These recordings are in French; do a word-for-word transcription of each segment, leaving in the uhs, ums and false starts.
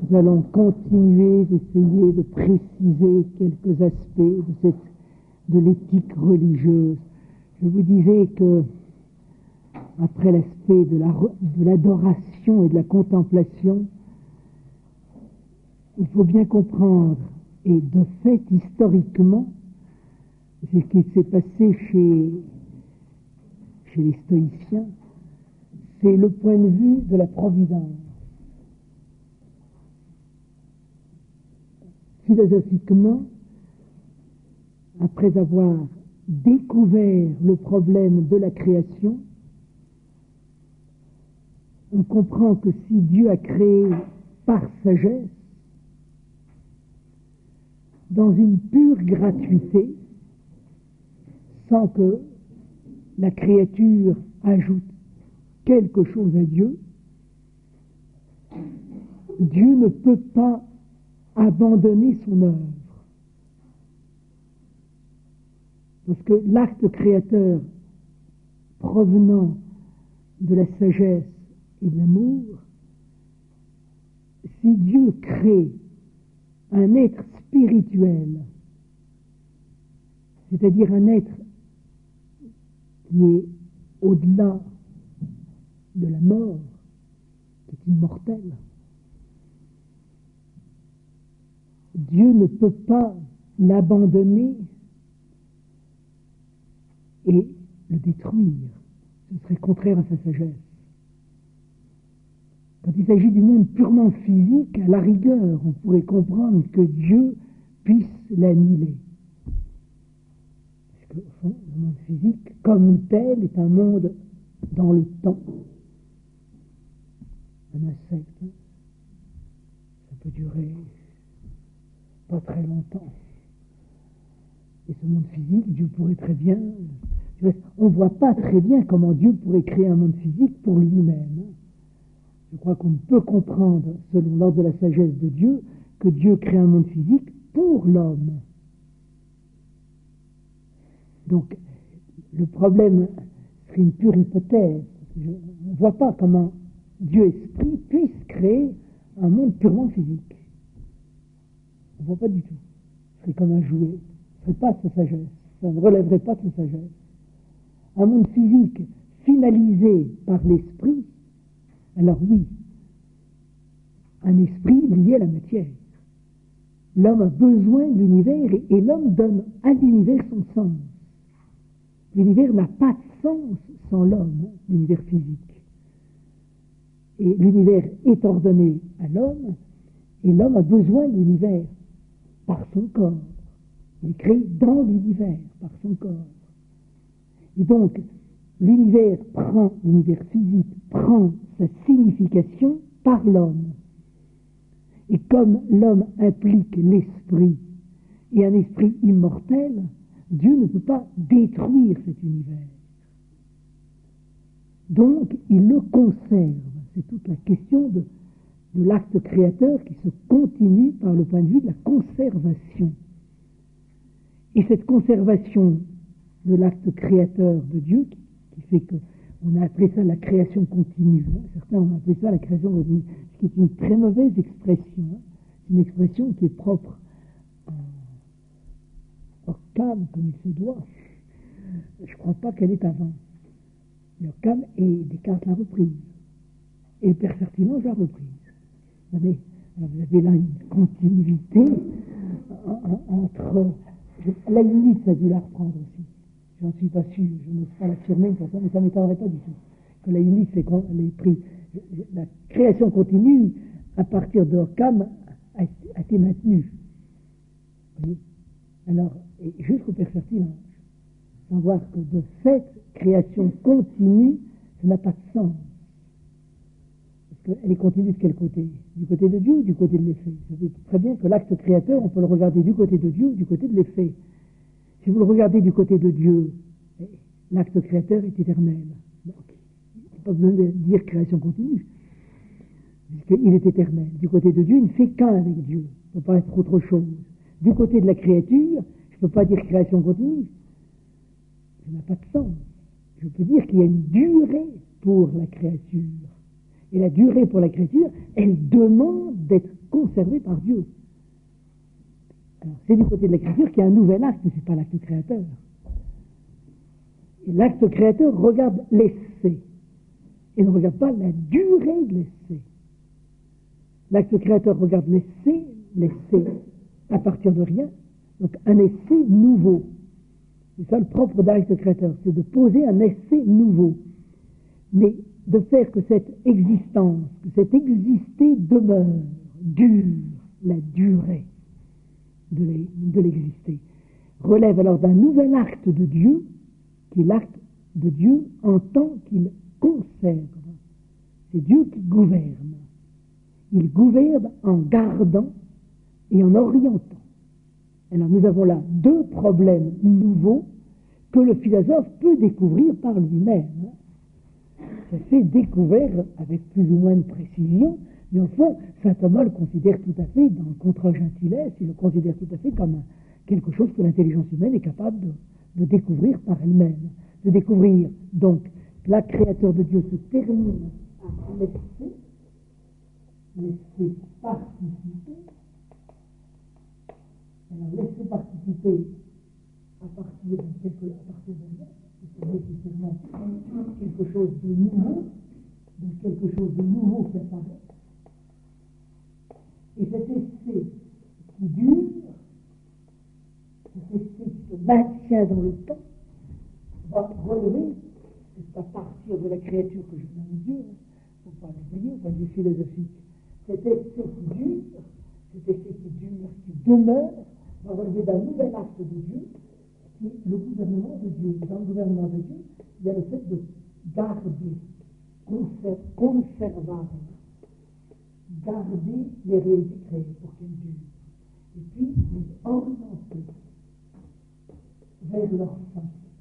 nous allons continuer d'essayer de préciser quelques aspects de, cette, de l'éthique religieuse. Je vous disais que, après l'aspect de, la, de l'adoration et de la contemplation, il faut bien comprendre, et de fait, historiquement, ce qui s'est passé chez, chez les stoïciens, c'est le point de vue de la providence. Philosophiquement, après avoir découvert le problème de la création, on comprend que si Dieu a créé par sagesse, dans une pure gratuité, sans que la créature ajoute quelque chose à Dieu, Dieu ne peut pas abandonner son œuvre. Parce que l'acte créateur provenant de la sagesse et de l'amour, si Dieu crée un être spirituel, c'est-à-dire un être qui est au-delà de la mort, qui est immortel, Dieu ne peut pas l'abandonner et le détruire. Ce serait contraire à sa sagesse. Quand il s'agit du monde purement physique, à la rigueur, on pourrait comprendre que Dieu puisse l'annihiler. Parce que, au fond, le monde physique, comme tel, est un monde dans le temps. Un insecte, ça peut durer pas très longtemps. Et ce monde physique, Dieu pourrait très bien... On ne voit pas très bien comment Dieu pourrait créer un monde physique pour lui-même. Je crois qu'on peut comprendre, selon l'ordre de la sagesse de Dieu, que Dieu crée un monde physique pour l'homme. Donc, le problème serait une pure hypothèse. On ne voit pas comment Dieu esprit puisse créer un monde purement physique. On ne voit pas du tout. Ce serait comme un jouet. Ce ne serait pas de sa sagesse. Ça ne relèverait pas de sa sagesse. Un monde physique finalisé par l'esprit, alors oui, un esprit lié à la matière. L'homme a besoin de l'univers et, et l'homme donne à l'univers son sens. L'univers n'a pas de sens sans l'homme, l'univers physique. Et l'univers est ordonné à l'homme et l'homme a besoin de l'univers par son corps. Il est créé dans l'univers par son corps. Et donc, l'univers prend, l'univers physique prend sa signification par l'homme. Et comme l'homme implique l'esprit et un esprit immortel, Dieu ne peut pas détruire cet univers. Donc, il le conserve. C'est toute la question de, de l'acte créateur qui se continue par le point de vue de la conservation. Et cette conservation de l'acte créateur de Dieu, qui, qui fait qu'on a appelé ça la création continue. Hein. Certains ont appelé ça la création continue, ce qui est une très mauvaise expression. Hein. C'est une expression qui est propre à Occam, comme il se doit. Je ne crois pas qu'elle est avant. Mais Occam et Descartes l'a reprise. Et Père Fertilange l'a reprise. Vous avez, vous avez là une continuité entre... À la limite, ça a dû la reprendre aussi. J'en suis pas sûr, je n'ose pas l'affirmer, mais ça ne m'étonnerait pas du tout. Que la limite, c'est qu'on ait pris. La création continue, à partir de Occam, a, a été maintenue. Vous voyez ? Alors, et jusqu'au Père Fertilange, sans voir que de fait, création continue, ça n'a pas de sens. Parce qu'elle est continue de quel côté ? Du côté de Dieu ou du côté de l'effet ? Vous savez très bien que l'acte créateur, on peut le regarder du côté de Dieu ou du côté de l'effet. Si vous le regardez du côté de Dieu, l'acte créateur est éternel. Donc, il n'y a pas besoin de dire création continue, puisqu'il est éternel. Du côté de Dieu, il ne fait qu'un avec Dieu. Il ne peut pas être autre chose. Du côté de la créature, je ne peux pas dire création continue. Ça n'a pas de sens. Je peux dire qu'il y a une durée pour la créature. Et la durée pour la créature, elle demande d'être conservée par Dieu. Alors, c'est du côté de la créature qu'il y a un nouvel acte, mais ce n'est pas l'acte créateur. Et l'acte créateur regarde l'essai, et ne regarde pas la durée de l'essai. L'acte créateur regarde l'essai, l'essai à partir de rien, donc un essai nouveau. C'est ça le propre de l'acte créateur, c'est de poser un essai nouveau. Mais de faire que cette existence, que cet exister demeure, dure, la durée de l'exister, relève alors d'un nouvel acte de Dieu, qui est l'acte de Dieu en tant qu'il conserve. C'est Dieu qui gouverne. Il gouverne en gardant et en orientant. Alors nous avons là deux problèmes nouveaux que le philosophe peut découvrir par lui-même. Ça s'est découvert avec plus ou moins de précision, mais au fond, saint Thomas le considère tout à fait, dans le Contra Gentiles, il le considère tout à fait comme un, quelque chose que l'intelligence humaine est capable de, de découvrir par elle-même. De découvrir, donc, que la créature de Dieu se termine à l'essai, l'essai participer. Alors, laisser participer à partir de quelque à partir de là, c'est nécessairement quelque chose de nouveau, donc quelque chose de nouveau qui apparaît. Et cet essai qui dure, cet essai qui se maintient dans le temps, va relever, c'est à partir de la créature que je nomme Dieu, il ne faut pas l'oublier au point de vue philosophique, cet essai qui dure, cet essai qui dure, qui demeure, va relever d'un nouvel acte de Dieu, qui est le gouvernement de Dieu. Dans le gouvernement de Dieu, il y a le fait de garder, conserver, conservare, garder les réalités créées pour qu'elles durent, et puis les orienter vers leur fin,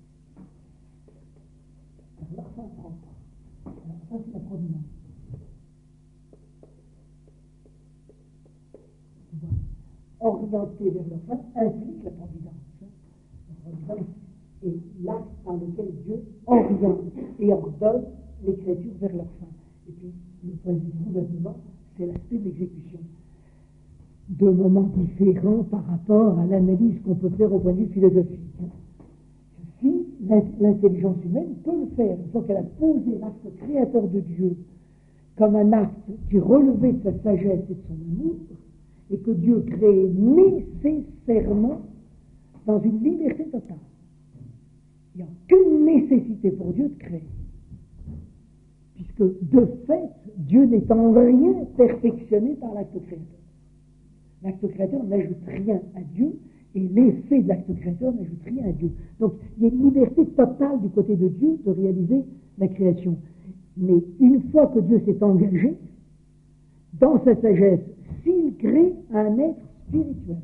vers leur fin propre. Alors ça, c'est la providence. Orienter vers leur fin implique la providence. La providence est l'acte par lequel Dieu oriente et ordonne les créatures vers leur fin. Et puis, le point de vue du gouvernement, c'est l'aspect de l'exécution. Deux moments différents par rapport à l'analyse qu'on peut faire au point de vue philosophique. Si l'intelligence humaine peut le faire, il faut qu'elle a posé l'acte créateur de Dieu comme un acte qui relevait de sa sagesse et de son amour, et que Dieu crée nécessairement dans une liberté totale. Il n'y a aucune nécessité pour Dieu de créer. Puisque, de fait, Dieu n'est en rien perfectionné par l'acte créateur. L'acte créateur n'ajoute rien à Dieu, et l'effet de l'acte créateur n'ajoute rien à Dieu. Donc, il y a une liberté totale du côté de Dieu de réaliser la création. Mais une fois que Dieu s'est engagé, dans sa sagesse, s'il crée un être spirituel,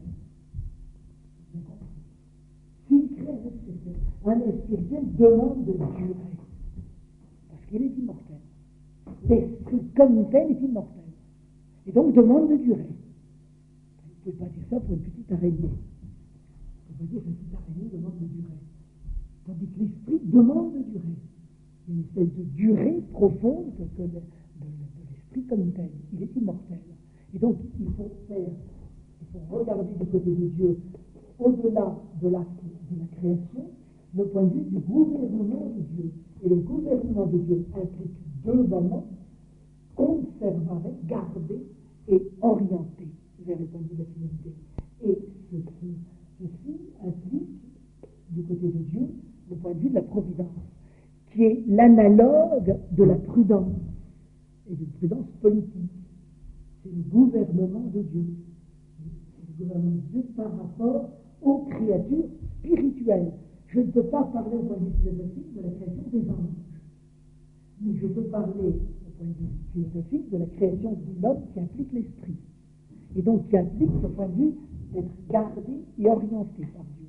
s'il crée un être spirituel, un être spirituel demande de durer, parce qu'il est immortel. L'esprit comme tel est immortel, et donc demande de durer. Vous ne pouvez pas dire ça pour une petite araignée. Vous pouvez dire que une petite araignée demande de durer. Tandis que l'esprit demande de durer. Il y a une espèce de durée profonde que de, de, de l'esprit comme tel. Il est immortel. Et donc, il faut faire, il faut regarder du côté de Dieu, au-delà de l'acte de la création, le point de vue du gouvernement de Dieu. Et le gouvernement de Dieu implique deux moments, conserver, garder et orienter vers le point de vue de la finalité. Et ceci, ceci implique, du côté de Dieu, le point de vue de la providence, qui est l'analogue de la prudence, et d'une prudence politique. C'est le gouvernement de Dieu. C'est le gouvernement de Dieu par rapport aux créatures spirituelles. Je ne peux pas parler au point de vue philosophique de la création des anges, mais je peux parler au point de vue philosophique de la création de l'homme qui implique l'esprit, et donc qui implique ce point de vue d'être gardé et orienté par Dieu.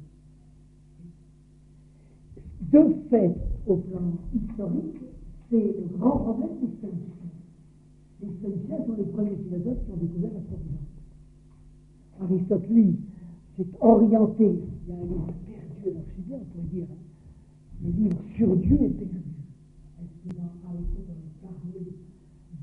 De fait, au plan historique, c'est le grand problème des stoïciens. Les stoïciens sont les premiers philosophes qui ont découvert la providence. Aristote, lui, s'est orienté. Il y a un livre perdu, alors je sais bien, on pourrait dire, hein, le livre sur Dieu est perdu. Est-ce que dans Aristote, on a parlé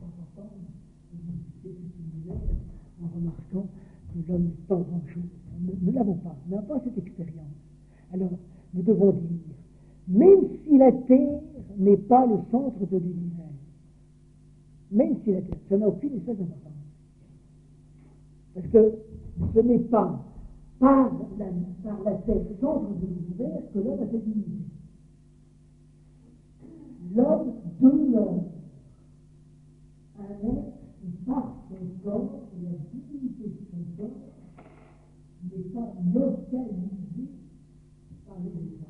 temps en temps, on discute l'univers en remarquant que l'homme n'est pas grand-chose. Nous ne l'avons pas, nous n'avons pas cette expérience. Alors, nous devons dire, même si la Terre n'est pas le centre de l'univers, même si la Terre, ça n'a aucune espèce d'importance. Parce que ce n'est pas par la, par la Terre, centre de l'univers, que l'homme a cette dignité. L'homme demeure un être qui, par son corps, et la dignité de son corps, n'est pas localisé par les États.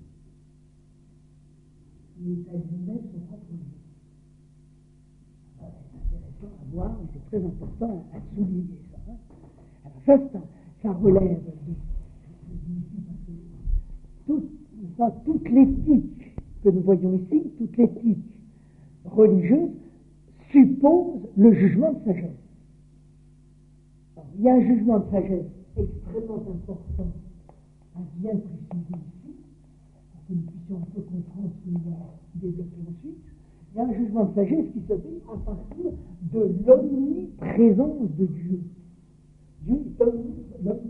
Les États humains sont propres lieux. C'est intéressant à voir, et c'est très important à, à souligner ça. Hein. Alors ça, ça, ça relève de, tout, ça, toute l'éthique que nous voyons ici, toute l'éthique religieuse, suppose le jugement de sagesse. Alors, il y a un jugement de sagesse extrêmement important à bien préciser ici, pour que nous puissions un peu comprendre ce que nous allons développer ensuite. Il y a un jugement de sagesse qui se fait à partir de l'omniprésence de Dieu. Dieu est omniprésent.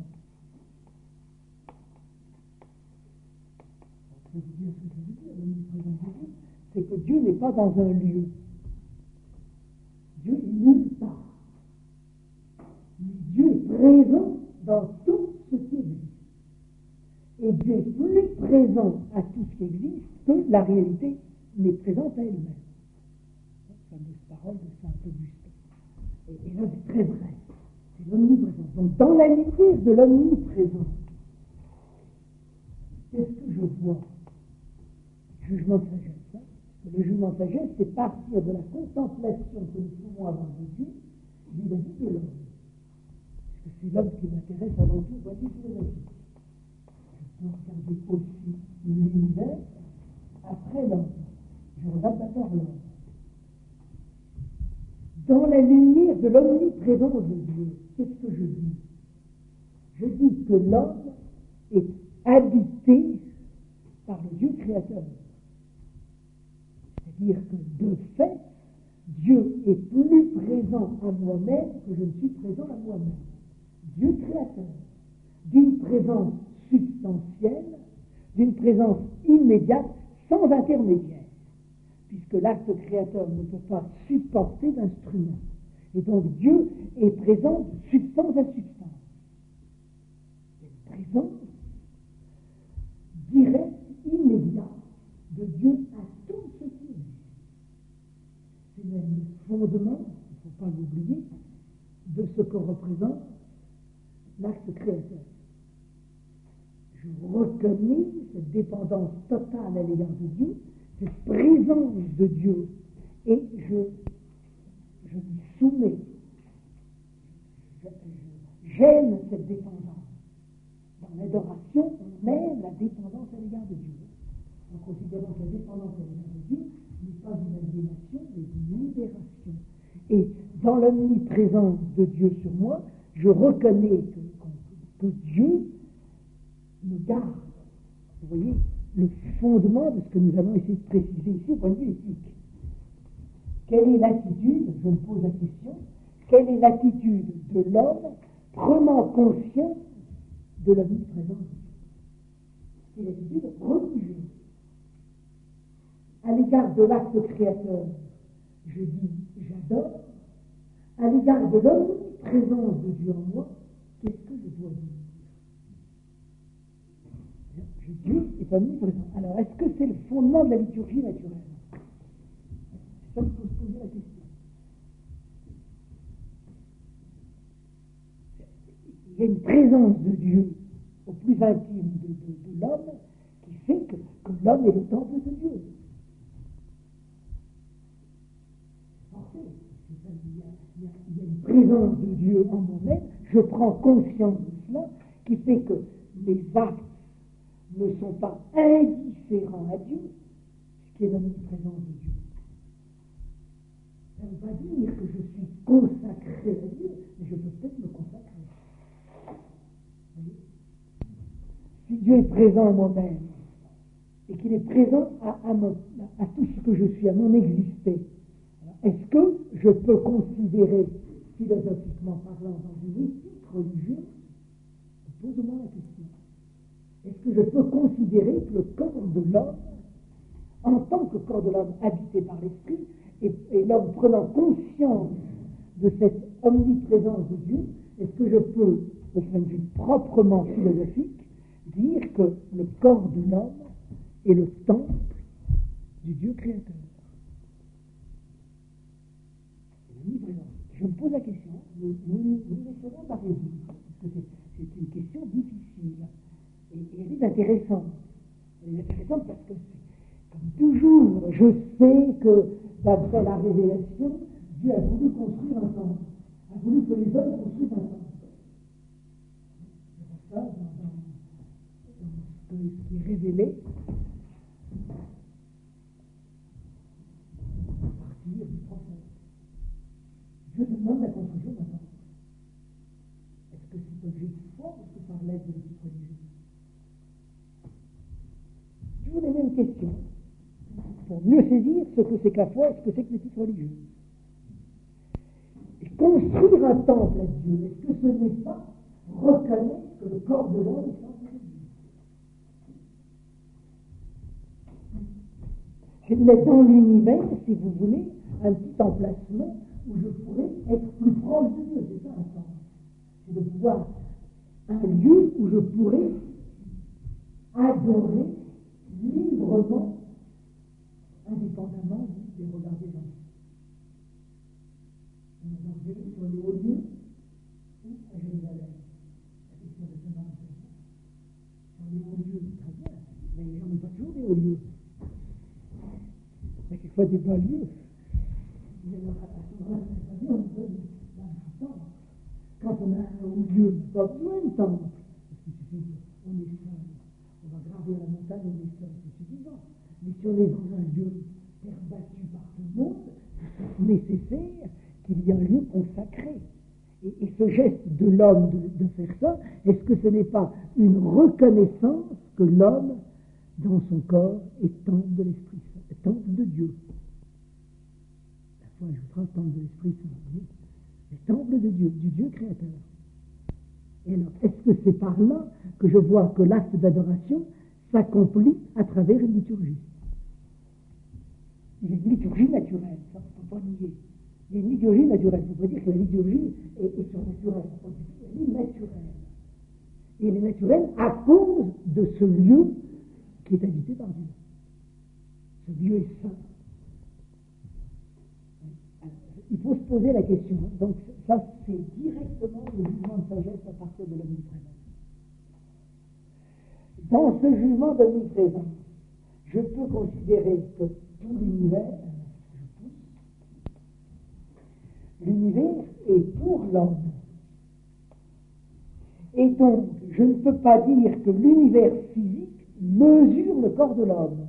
Je vais vous dire ce que je veux dire, l'omniprésence de Dieu, c'est que Dieu n'est pas dans un lieu. Dieu est nulle part. Mais Dieu est présent dans tout ce qui existe. Et Dieu est plus présent à tout ce qui existe que la réalité n'est présente à elle-même. La fameuse parole de saint Augustin. Et, et là, c'est très vrai. C'est l'omniprésence. Donc, dans la lumière de l'omniprésence, qu'est-ce que je vois? Jugement de sagesse. Hein? Le jugement de sagesse, c'est partir de la contemplation que nous pouvons avoir de Dieu vis-à-vis de l'homme. Parce que c'est l'homme qui m'intéresse avant tout, voici philosophique. Je peux regarder aussi l'univers après l'homme. Je regarde d'abord l'homme. Dans la lumière de l'omniprésence de Dieu, qu'est-ce que je dis? Je dis que l'homme est habité par le Dieu créateur. C'est-à-dire que, de fait, Dieu est plus présent à moi-même que je ne suis présent à moi-même. Dieu créateur, d'une présence substantielle, d'une présence immédiate, sans intermédiaire, puisque l'acte créateur ne peut pas supporter d'instrument. Et donc Dieu est présent de substance à substance. C'est une présence directe, immédiate de Dieu à tout ce qui est. C'est même le fondement, il ne faut pas l'oublier, de ce que représente l'acte créateur. Je reconnais cette dépendance totale à l'égard de Dieu, cette présence de Dieu, et je, je m'y soumets. Je, je, j'aime cette dépendance. Dans l'adoration, on aime la dépendance à l'égard de Dieu. En considérant que la dépendance à l'égard de Dieu n'est pas une aliénation, mais une libération. Et dans l'omniprésence de Dieu sur moi, je reconnais que, que Dieu me garde. Vous voyez, le fondement de ce que nous allons essayer de préciser ici au point de vue éthique. Quelle est l'attitude, je me pose la question, quelle est l'attitude de l'homme prenant conscience de l'omniprésence de Dieu? C'est l'attitude religieuse. À l'égard de l'acte créateur, je dis j'adore. À l'égard de l'omniprésence de Dieu en moi, qu'est-ce que je dois dire? Dieu est omniprésent. Alors, est-ce que c'est le fondement de la liturgie naturelle? C'est ça qu'il faut se poser la question. Il y a une présence de Dieu au plus intime de, de, de l'homme qui fait que, que l'homme est le temple de Dieu. Il y, a, il, y a, il y a une présence de Dieu en moi-même, je prends conscience de cela, qui fait que mes actes ne sont pas indifférents à Dieu, ce qui est l'omniprésence de Dieu. Ça ne veut pas dire que je suis consacré à Dieu, mais je peux peut-être me consacrer. Vous voyez? Si Dieu est présent en moi-même, et qu'il est présent à, à, mon, à tout ce que je suis, à mon exister, alors est-ce que je peux considérer, philosophiquement parlant, dans une éthique religieuse, pose-moi la question, est-ce que je peux considérer que le corps de l'homme, en tant que corps de l'homme habité par l'esprit, et, et l'homme prenant conscience de cette omniprésence de Dieu, est-ce que je peux, de point de vue proprement philosophique, dire que le corps de l'homme est le temple du Dieu créateur? Je me pose la question, nous, nous, nous essaierons de la résoudre, parce que c'est, c'est une question difficile, et, et elle est intéressante. Elle est intéressante parce que, comme toujours, je sais que, d'après la révélation, Dieu a voulu construire un temple, a voulu que les hommes construisent un temple. C'est ça, dans, dans, dans ce qui est révélé, à partir du prophète. Dieu demande la construction d'un temple. Est-ce que c'est objet de foi ou est-ce que ça relève de l'éthique religieuse? Toujours les mêmes questions, pour mieux saisir ce que c'est que la foi et ce que c'est que l'éthique religieuse. Et construire un temple à Dieu, est-ce que ce n'est pas reconnaître que le corps de l'homme est temple de Dieu? Je mets dans l'univers, si vous voulez, un petit emplacement où je pourrais être plus proche de Dieu. C'est ça un temple. C'est de pouvoir un lieu où je pourrais adorer librement, indépendamment des regards des gens. On a vu sur les hauts lieux ou à Jérusalem. La question de ce nom. Sur les hauts lieux, très bien, mais les gens n'ont pas toujours des hauts lieux. Il y a quelquefois des bas lieux. Il y a quand on a un haut lieu, on n'a pas besoin de temple. Parce qu'il suffit, on est seul. On va gravir la montagne, on est seul, c'est suffisant. Mais si on est dans un lieu perbattu par tout le monde, c'est nécessaire qu'il y ait un lieu consacré. Et, et ce geste de l'homme de, de faire ça, est-ce que ce n'est pas une reconnaissance que l'homme, dans son corps, est temple de l'Esprit Saint, est temple de Dieu? La foi ajoutera temple de l'Esprit Saint, le temple de Dieu, du Dieu créateur. Et alors, est-ce que c'est par là que je vois que l'acte d'adoration s'accomplit à travers une liturgie? Il y a une liturgie naturelle, ça, on ne peut pas nier. Il y a une liturgie naturelle, il ne faut pas dire que la liturgie est, est surnaturelle, elle est naturelle. Et elle est naturelle à cause de ce lieu qui est habité par Dieu. Ce lieu est saint. Il faut se poser la question. Donc, ça, c'est directement le jugement de sagesse à partir de l'omniprésence. Dans ce jugement d'omniprésence, je peux considérer que tout l'univers, l'univers est pour l'homme. Et donc, je ne peux pas dire que l'univers physique mesure le corps de l'homme.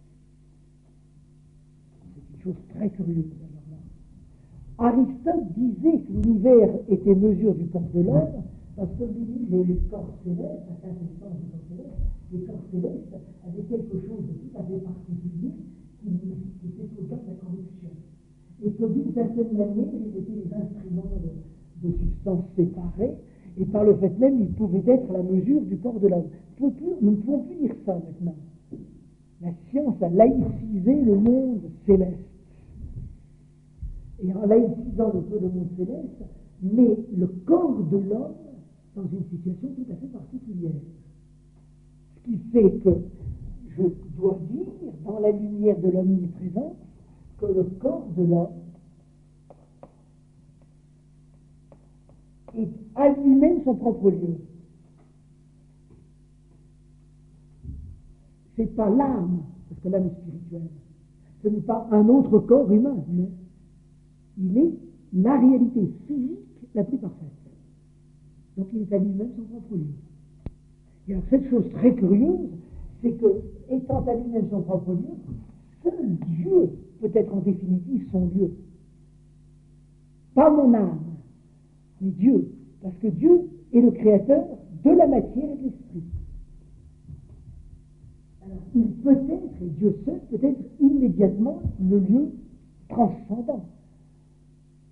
C'est une chose très curieuse. Aristote disait que l'univers était mesure du corps de l'homme parce que lui, les, les corps célestes, la quintessence du corps céleste, les corps célestes avaient quelque chose de tout à fait particulier qui, qui était au cas de la corruption. Et que d'une certaine manière, ils étaient des instruments de, de substances séparées, et par le fait même, ils pouvaient être à la mesure du corps de l'homme. Nous ne pouvons plus dire ça maintenant. La science a laïcisé le monde céleste. Et en laïcisant le, le monde céleste, met le corps de l'homme dans une situation tout à fait particulière. Ce qui fait que je dois dire, dans la lumière de l'omniprésence, que le corps de l'homme est à lui-même son propre lieu. Ce n'est pas l'âme, parce que l'âme est spirituelle. Ce n'est pas un autre corps humain, non. Il est la réalité physique la plus parfaite. Donc il est à lui-même son propre lieu. Et alors cette chose très curieuse, c'est que, étant à lui-même son propre lieu, seul Dieu peut être en définitive son lieu. Pas mon âme, mais Dieu. Parce que Dieu est le créateur de la matière et de l'esprit. Alors il peut être, et Dieu seul peut être immédiatement le lieu transcendant.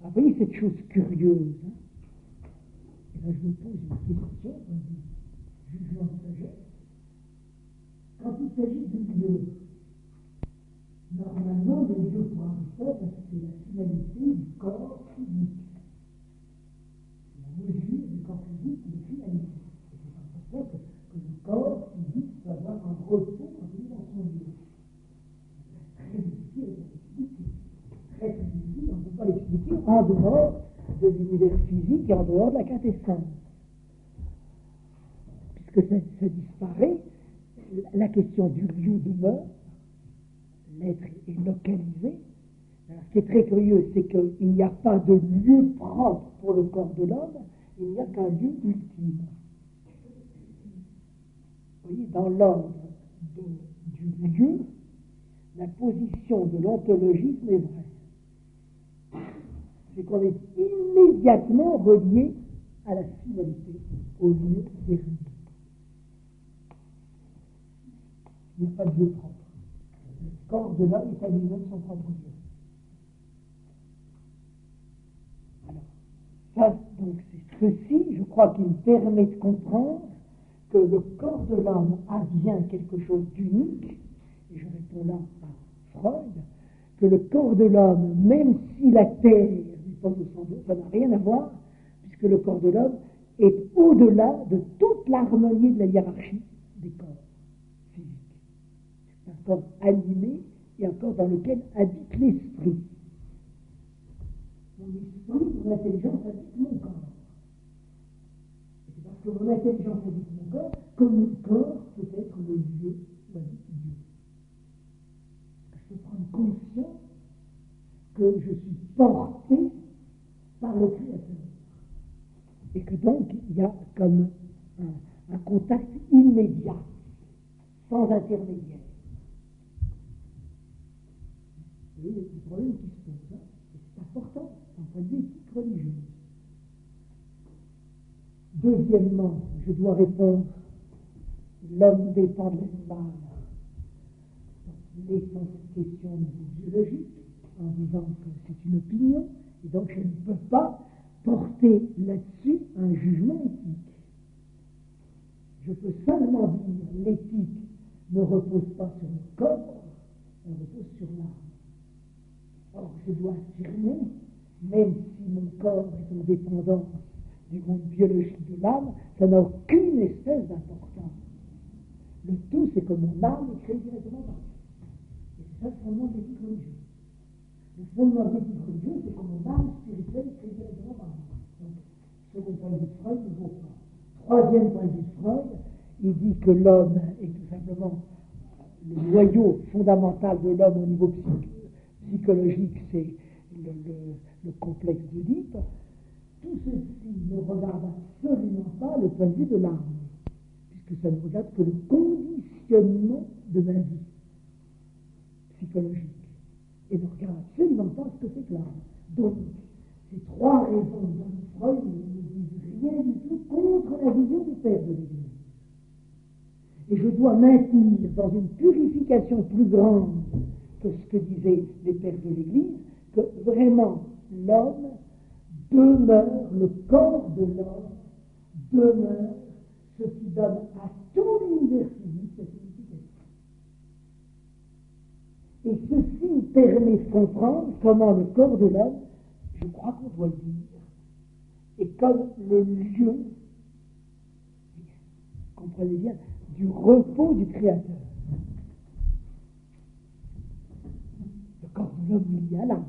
Ah, vous voyez cette chose curieuse, hein? Et là, je me pose une question, on dit, jugement de sagesse. Quand il s'agit de Dieu, normalement, le Dieu pour Aristote, c'est la finalité du corps physique. C'est la mesure du corps physique de finalité. Et c'est important que, que le corps physique peut avoir un repos quand il est dans son lieu. C'est très difficile à expliquer. Très très difficile, on ne peut pas l'expliquer en dehors de l'univers physique et en dehors de la quintessence. Puisque ça, ça disparaît, la question du lieu demeure, l'être est localisé. Alors, ce qui est très curieux, c'est qu'il n'y a pas de lieu propre pour le corps de l'homme, il n'y a qu'un lieu ultime. Vous voyez, dans l'ordre du lieu, la position de l'ontologisme est vraie. C'est qu'on est immédiatement relié à la finalité, au lieu dernier. Il n'y a pas de lieu propre. Le corps de l'homme est à lui-même son propre lieu. Alors, ça, donc, c'est ceci, je crois qu'il permet de comprendre que le corps de l'homme a bien quelque chose d'unique, et je réponds là à Freud, que le corps de l'homme, même si la Terre n'est pas au centre, ça n'a rien à voir, puisque le corps de l'homme est au-delà de toute l'harmonie de la hiérarchie des corps physiques. C'est un corps animé et un corps dans lequel habite l'esprit. Mon esprit, mon intelligence habite mon corps. Et c'est parce que mon intelligence habite mon corps que mon corps peut être le lieu où habite Dieu. Je peux prendre conscience que je suis porté par le Créateur. Et que donc, il y a comme un, un contact immédiat, sans intermédiaire. Vous voyez, c'est le problème qui se pose. Hein? Et c'est important, d'un point de vue éthique religieux. Deuxièmement, je dois répondre, l'homme dépend de l'animal. Laissons cette question biologique en disant que c'est une opinion, et donc je ne peux pas porter là-dessus un jugement éthique. Je peux seulement dire l'éthique ne repose pas sur le corps, elle repose sur l'âme. Or, je dois affirmer, même si mon corps est en dépendance du monde biologique de l'âme, ça n'a aucune espèce d'importance. Le tout, c'est que mon âme est créée directement par Dieu. Et c'est ça le fondement de l'éthique religieuse. Le fondement de l'éthique religieuse, c'est que mon âme spirituelle est créée directement par Dieu. Donc, second point de vue de Freud ne vaut pas. Troisième point de vue de Freud, il dit que l'homme est tout simplement le noyau fondamental de l'homme au niveau psych- psychologique, c'est le, le, le complexe d'Oedipe. Tout ceci ne regarde absolument pas le point de vue de l'âme, puisque ça ne regarde que le conditionnement de ma vie psychologique, et ne regarde absolument pas ce que c'est que l'âme. Donc, ces trois raisons dont Freud ne disent rien du tout contre la vision du Père de l'Église. Et je dois maintenir dans une purification plus grande que ce que disaient les Pères de l'Église, que vraiment l'homme demeure, le corps de l'homme demeure ce qui donne à tout l'univers physique sa signification. Et ceci permet de comprendre comment le corps de l'homme, je crois qu'on doit le dire, est comme le lieu, comprenez bien, du repos du Créateur. Le corps de l'homme est lié à l'âme.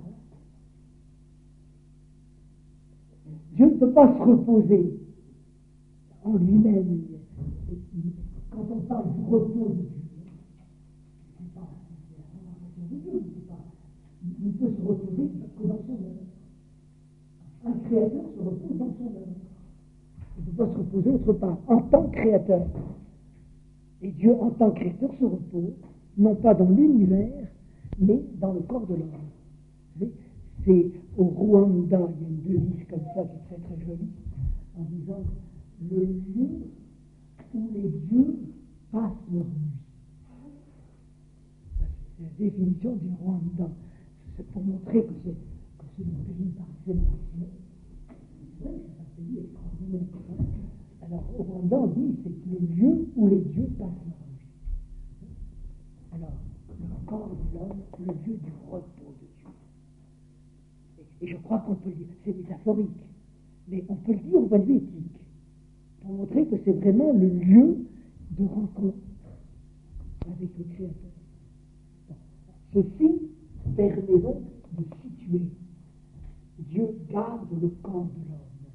Dieu ne peut pas se reposer en lui-même. Quand on parle du repos de Dieu, c'est pas la de Dieu, c'est pas. Il ne peut se reposer que dans son œuvre. Un créateur se repose dans son œuvre. Il ne peut pas se reposer autre part, en tant que créateur. Et Dieu, en tant que créateur, se repose, non pas dans l'univers, mais dans le corps de l'homme. C'est au Rwanda, il y a une devise comme ça qui est très très jolie, en disant le lieu où les dieux passent leur nuit. C'est la définition du Rwanda. C'est pour montrer que, que c'est le pays par excellence. C'est vrai que c'est un pays extraordinaire. Alors, au Rwanda, on dit c'est le lieu où les dieux passent leur vie. Alors, le corps de l'homme, le lieu du repos de Dieu. Et, et je crois qu'on peut le dire, c'est métaphorique, mais on peut le dire au point de vue éthique, pour montrer que c'est vraiment le lieu de rencontre avec le Créateur. Bon. Ceci permet donc de situer. Dieu garde le corps de l'homme.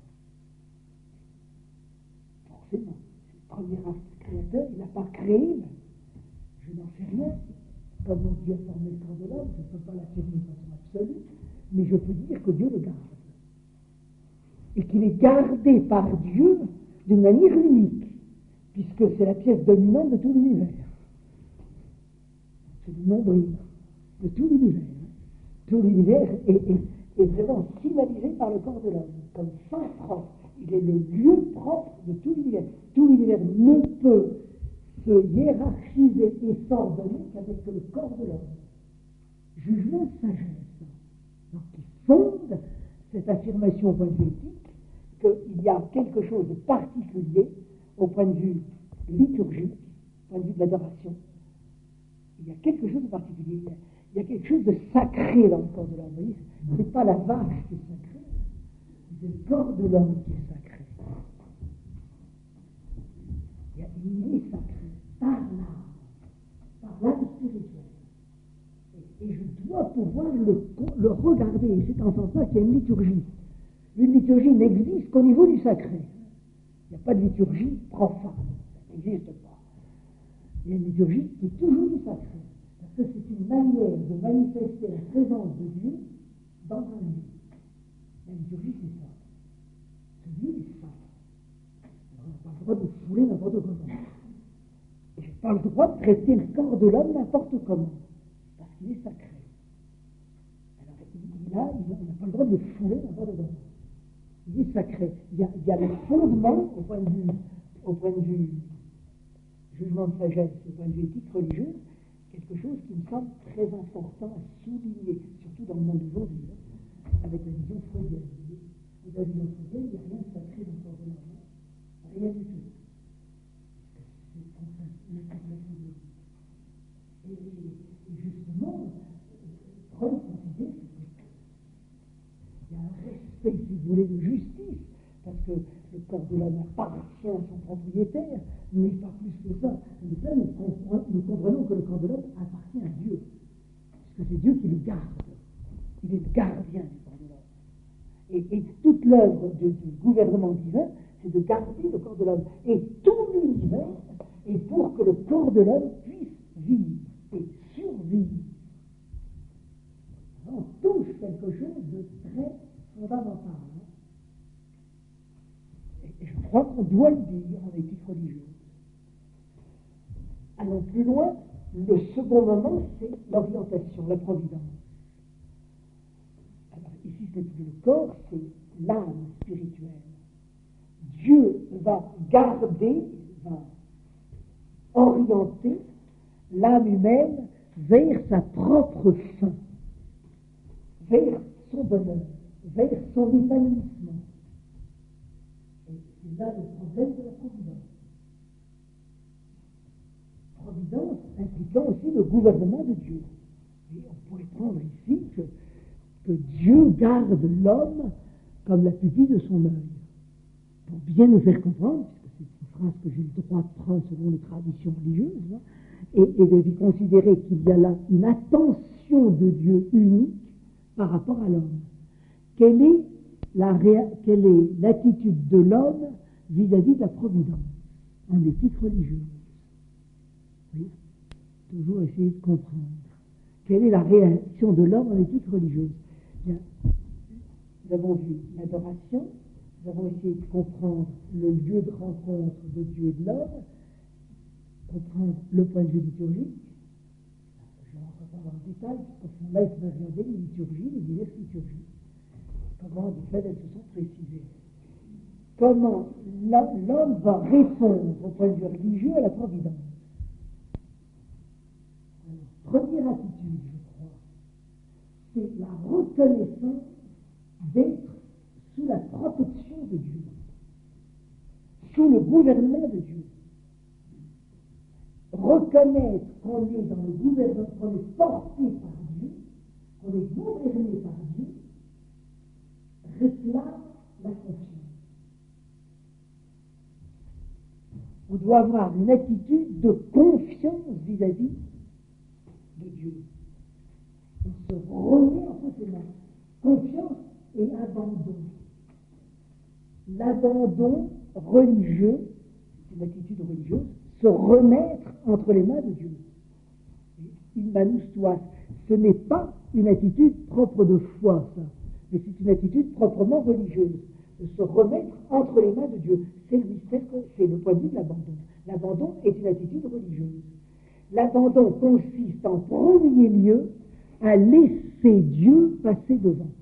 Forcément, c'est le premier acte créateur, il n'a pas créé, je n'en sais rien. Comment Dieu a formé le corps de l'homme, je ne peux pas l'affirmer de façon absolue, mais je peux dire que Dieu le garde. Et qu'il est gardé par Dieu d'une manière unique, puisque c'est la pièce dominante de tout l'univers. C'est le nombril de tout l'univers. Tout l'univers est, est, est vraiment signalisé par le corps de l'homme, comme sang propre. Il est le lieu propre de tout l'univers. Tout l'univers ne peut se hiérarchiser et s'ordonner qu'avec le corps de l'homme. Jugement de sagesse. Donc, il fonde cette affirmation au point de vue éthique qu'il y a quelque chose de particulier au point de vue liturgique, au point de vue de l'adoration. Il y a quelque chose de particulier. Il y a quelque chose de sacré dans le corps de l'homme. Vous voyez, ce n'est pas la vache qui est sacrée, c'est le corps de l'homme qui est sacré. Il, y a, il est sacré par l'âme, par l'âme spirituelle. Et, et je dois pouvoir le, le regarder. Et c'est en ce sens-là qu'il y a une liturgie. Une liturgie n'existe qu'au niveau du sacré. Il n'y a pas de liturgie profane. Ça n'existe pas. Il y a une liturgie qui est toujours du sacré. Parce que c'est une manière de manifester la présence de Dieu dans un lieu. La liturgie, c'est ça. Ce lieu est saint. Alors, on n'a pas le droit de fouler n'importe comment. Et je n'ai pas le droit de traiter le corps de l'homme n'importe comment. Parce qu'il est sacré. Alors, il, a, il a, on n'a pas le droit de le fouler n'importe comment. Il est sacré. Il y a, il y a le fondement, au point de vue, au point de vue jugement de sagesse, au point de vue éthique religieuse, quelque chose qui me semble très important à souligner, surtout dans le monde d'aujourd'hui, hein, avec la vision freudienne. Dans la vision freudienne, il n'y a rien de sacré dans le corps de l'homme. Rien du tout. C'est l'incarnation de Dieu. Et, et justement, Freud considère qu'il y a un respect, si vous voulez, de justice, parce que le corps de l'homme appartient à son propriétaire, mais pas plus que ça. Mais là, nous comprenons, nous comprenons que le corps de l'homme appartient à Dieu, puisque c'est Dieu qui le garde. Il est le gardien du corps de l'homme. Et, et toute l'œuvre du gouvernement divin, c'est de garder le corps de l'homme. Et tout l'univers est pour que le corps de l'homme puisse vivre et survivre. On touche quelque chose de très fondamental. Et je crois qu'on doit le dire en éthique religieuse. Allons plus loin, le second moment, c'est l'orientation, la providence. Alors ici, ce n'est plus le corps, c'est l'âme spirituelle. Dieu va garder, va orienter l'âme humaine vers sa propre fin, vers son bonheur, vers son épanouissement. C'est là le problème de la providence. Providence impliquant aussi le gouvernement de Dieu. Et on pourrait prendre ici que, que Dieu garde l'homme comme la pupille de son œil. Pour bien nous faire comprendre, puisque c'est une phrase que j'ai le droit de prendre selon les traditions religieuses, hein, et, et de lui considérer qu'il y a là une attention de Dieu unique par rapport à l'homme. Quelle est la réa- quelle est l'attitude de l'homme vis-à-vis de la providence en éthique religieuse? Oui, toujours essayer de comprendre. Quelle est la réaction de l'homme en éthique religieuse? Bien, nous avons vu l'adoration, nous avons essayé de comprendre le lieu de rencontre de Dieu et de l'homme, comprendre le point de vue liturgique. Je ne rentre pas dans le détail, parce qu'au fond, là, il faut regarder les liturgies, les diverses liturgies. Comment, du fait, elles se sont précisées. Comment l'homme va répondre au point de vue religieux à la providence. Alors, première attitude, je crois, c'est la reconnaissance d'être sous la protection de Dieu, sous le gouvernement de Dieu. Reconnaître qu'on est dans le gouvernement, qu'on est porté par Dieu, qu'on est gouverné par Dieu, réclame la confiance. On doit avoir une attitude de confiance vis-à-vis de Dieu. On se remet entre ses mains. Confiance et abandon. L'abandon religieux, c'est une attitude religieuse, se remettre entre les mains de Dieu. Il manus toi. Ce n'est pas une attitude propre de foi, ça, mais c'est une attitude proprement religieuse, de se remettre entre les mains de Dieu. C'est, c'est le point de vue de l'abandon. L'abandon est une attitude religieuse. L'abandon consiste en premier lieu à laisser Dieu passer devant.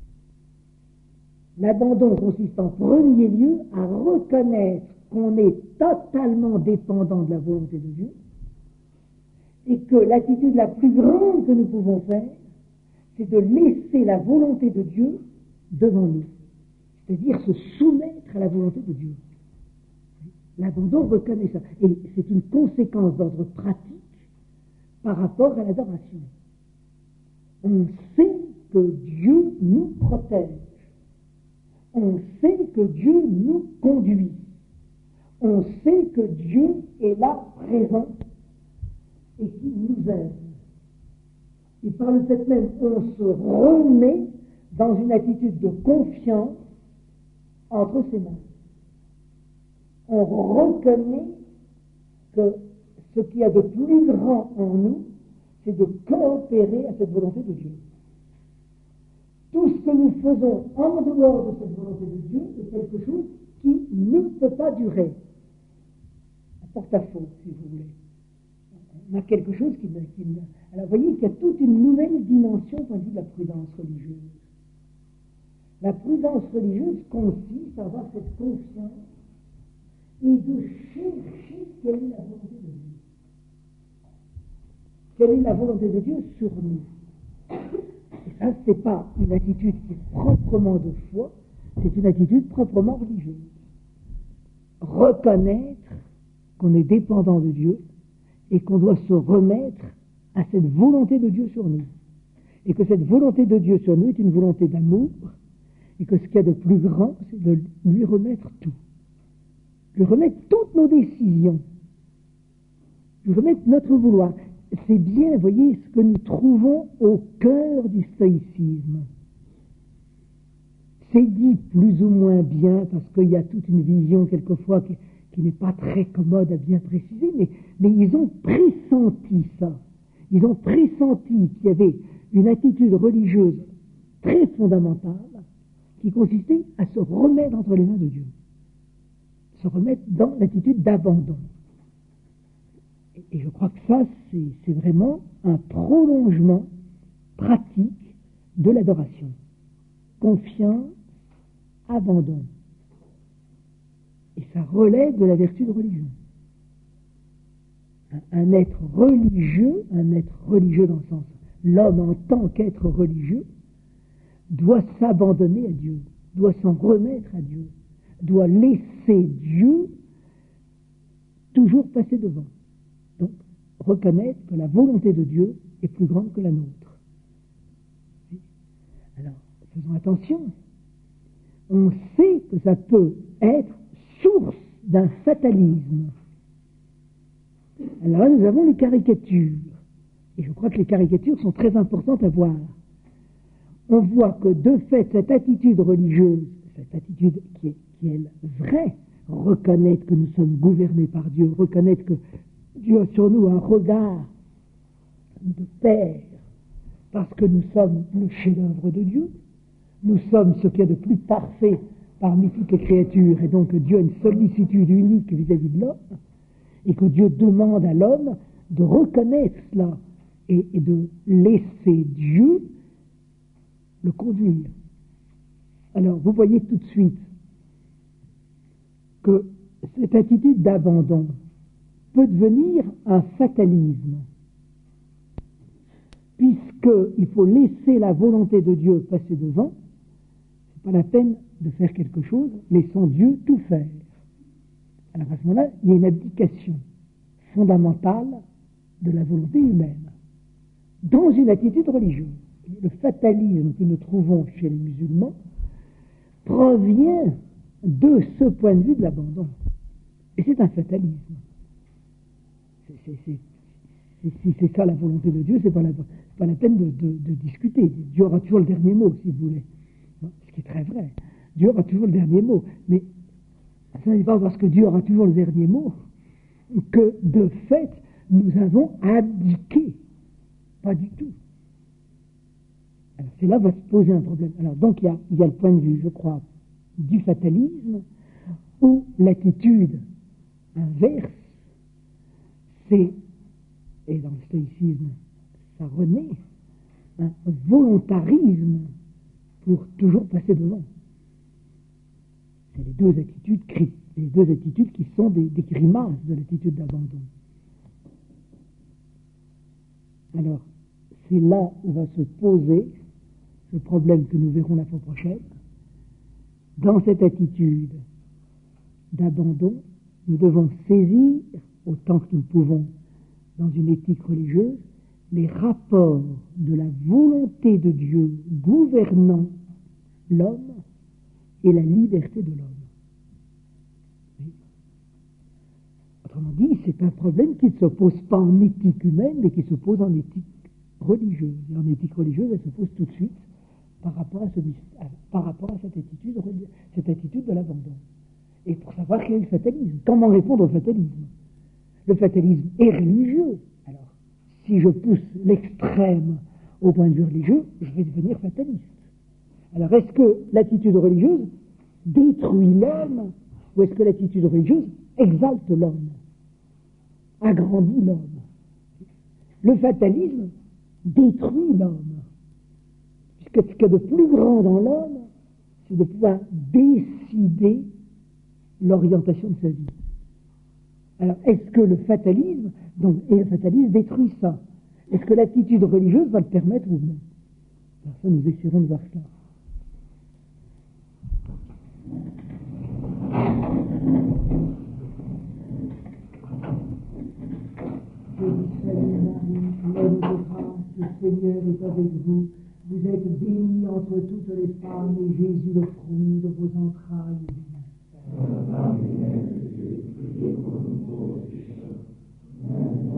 L'abandon consiste en premier lieu à reconnaître qu'on est totalement dépendant de la volonté de Dieu et que l'attitude la plus grande que nous pouvons faire, c'est de laisser la volonté de Dieu devant nous, c'est-à-dire se soumettre à la volonté de Dieu. L'abandon reconnaît ça, et c'est une conséquence d'ordre pratique par rapport à l'adoration. On sait que Dieu nous protège, on sait que Dieu nous conduit, on sait que Dieu est là présent et qu'il nous aime. Et par le fait même, on se remet dans une attitude de confiance entre ses mains. On reconnaît que ce qu'il y a de plus grand en nous, c'est de coopérer à cette volonté de Dieu. Tout ce que nous faisons en dehors de cette volonté de Dieu est quelque chose qui ne peut pas durer. Un porte-à-faux, si vous voulez. On a quelque chose qui ne... Qui ne... Alors, vous voyez qu'il y a toute une nouvelle dimension au point de vue de la prudence religieuse. La prudence religieuse consiste à avoir cette confiance et de chercher quelle est la volonté de Dieu. Quelle est la volonté de Dieu sur nous. Et ça, ce n'est pas une attitude qui est proprement de foi, c'est une attitude proprement religieuse. Reconnaître qu'on est dépendant de Dieu et qu'on doit se remettre à cette volonté de Dieu sur nous. Et que cette volonté de Dieu sur nous est une volonté d'amour, et que ce qu'il y a de plus grand, c'est de lui remettre tout. Lui remettre toutes nos décisions. Lui remettre notre vouloir. C'est bien, vous voyez, ce que nous trouvons au cœur du stoïcisme. C'est dit plus ou moins bien, parce qu'il y a toute une vision, quelquefois, qui, qui n'est pas très commode à bien préciser, mais, mais ils ont pressenti ça. Ils ont pressenti qu'il y avait une attitude religieuse très fondamentale qui consistait à se remettre entre les mains de Dieu. Se remettre dans l'attitude d'abandon. Et, et je crois que ça, c'est, c'est vraiment un prolongement pratique de l'adoration. Confiance, abandon. Et ça relève de la vertu de religion. Un être religieux, un être religieux dans le sens, l'homme en tant qu'être religieux, doit s'abandonner à Dieu, doit s'en remettre à Dieu, doit laisser Dieu toujours passer devant. Donc, reconnaître que la volonté de Dieu est plus grande que la nôtre. Alors, faisons attention. On sait que ça peut être source d'un fatalisme. Alors là, nous avons les caricatures. Et je crois que les caricatures sont très importantes à voir. On voit que, de fait, cette attitude religieuse, cette attitude qui est, qui est vraie, reconnaître que nous sommes gouvernés par Dieu, reconnaître que Dieu a sur nous un regard de Père, parce que nous sommes le chef-d'œuvre de Dieu, nous sommes ce qu'il y a de plus parfait parmi toutes les créatures, et donc Dieu a une sollicitude unique vis-à-vis de l'homme, et que Dieu demande à l'homme de reconnaître cela et, et de laisser Dieu le conduire. Alors, vous voyez tout de suite que cette attitude d'abandon peut devenir un fatalisme, puisqu'il faut laisser la volonté de Dieu passer devant, pas la peine de faire quelque chose, laissons Dieu tout faire. Alors à ce moment-là, il y a une abdication fondamentale de la volonté humaine dans une attitude religieuse. Le fatalisme que nous trouvons chez les musulmans provient de ce point de vue de l'abandon. Et c'est un fatalisme. C'est, c'est, c'est, si c'est ça la volonté de Dieu, c'est pas la, c'est pas la peine de, de, de discuter. Dieu aura toujours le dernier mot, si vous voulez. Ce qui est très vrai. Dieu aura toujours le dernier mot. Mais ce n'est pas parce que Dieu aura toujours le dernier mot que, de fait, nous avons abdiqué. Pas du tout. Alors, c'est là va se poser un problème. Alors, donc, il y a, il y a le point de vue, je crois, du fatalisme, où l'attitude inverse, c'est, et dans le stoïcisme, ça renaît, un volontarisme pour toujours passer devant. C'est les deux attitudes, les deux attitudes qui sont des, des grimaces de l'attitude d'abandon. Alors, c'est là où va se poser ce problème que nous verrons la fois prochaine. Dans cette attitude d'abandon, nous devons saisir, autant que nous pouvons, dans une éthique religieuse, les rapports de la volonté de Dieu gouvernant l'homme et la liberté de l'homme. Oui. Autrement dit, c'est un problème qui ne se pose pas en éthique humaine, mais qui se pose en éthique religieuse. Et en éthique religieuse, elle se pose tout de suite par rapport à, ce, par rapport à cette, attitude, cette attitude de l'abandon. Et pour savoir quel est le fatalisme, comment répondre au fatalisme. Le fatalisme est religieux. Alors, si je pousse l'extrême au point de vue religieux, je vais devenir fataliste. Alors, est-ce que l'attitude religieuse détruit l'homme, ou est-ce que l'attitude religieuse exalte l'homme, agrandit l'homme? Le fatalisme détruit l'homme, puisque ce qu'il y a de plus grand dans l'homme, c'est de pouvoir décider l'orientation de sa vie. Alors, est-ce que le fatalisme, donc, et le fatalisme détruit ça? Est-ce que l'attitude religieuse va le permettre ou non? Alors ça, nous essaierons de voir ça. Mère de grâce, le Seigneur est avec vous. Vous êtes bénie entre toutes les femmes, et Jésus, le fruit de vos entrailles, est béni. Amen.